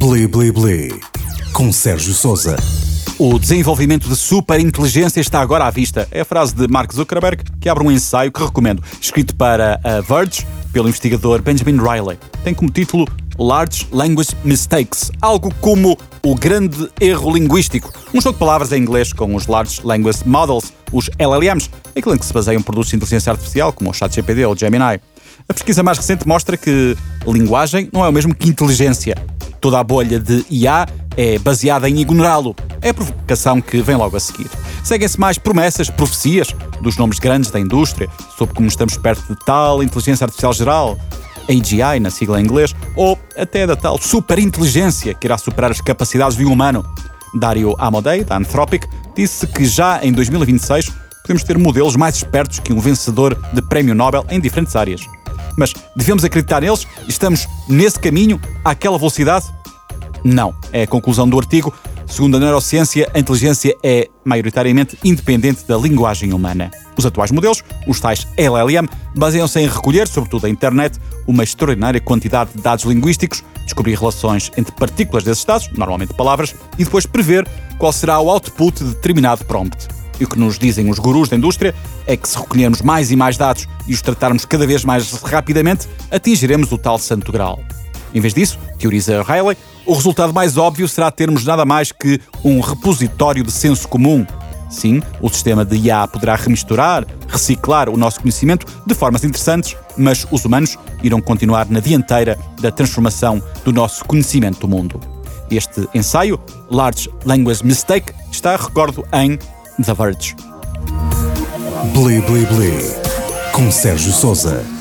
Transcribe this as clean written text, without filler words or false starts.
Bli Bli Bli, com Sérgio Sousa. O desenvolvimento de superinteligência está agora à vista. É a frase de Mark Zuckerberg, que abre um ensaio que recomendo, escrito para a Verge, pelo investigador Benjamin Riley. Tem como título Large Language Mistakes, algo como o grande erro linguístico. Um jogo de palavras em inglês com os Large Language Models, os LLMs, aquilo em que se baseiam produtos de inteligência artificial, como o ChatGPT ou o Gemini. A pesquisa mais recente mostra que linguagem não é o mesmo que inteligência. Toda a bolha de IA é baseada em ignorá-lo. É a provocação que vem logo a seguir. Seguem-se mais promessas, profecias dos nomes grandes da indústria sobre como estamos perto de tal inteligência artificial geral, AGI, na sigla em inglês, ou até da tal superinteligência que irá superar as capacidades de um humano. Dario Amodei, da Anthropic, disse que já em 2026 podemos ter modelos mais espertos que um vencedor de prémio Nobel em diferentes áreas. Mas devemos acreditar neles? Estamos nesse caminho, àquela velocidade? Não. É a conclusão do artigo. Segundo a neurociência, a inteligência é maioritariamente independente da linguagem humana. Os atuais modelos, os tais LLM, baseiam-se em recolher, sobretudo a internet, uma extraordinária quantidade de dados linguísticos, descobrir relações entre partículas desses dados, normalmente palavras, e depois prever qual será o output de determinado prompt. E o que nos dizem os gurus da indústria é que se recolhermos mais e mais dados e os tratarmos cada vez mais rapidamente, atingiremos o tal santo grau. Em vez disso, teoriza Riley, o resultado mais óbvio será termos nada mais que um repositório de senso comum. Sim, o sistema de IA poderá remisturar, reciclar o nosso conhecimento de formas interessantes, mas os humanos irão continuar na dianteira da transformação do nosso conhecimento do mundo. Este ensaio, Large Language Mistake, está, recordo, em The Verge. Bli Bli Bli, com Sérgio Sousa.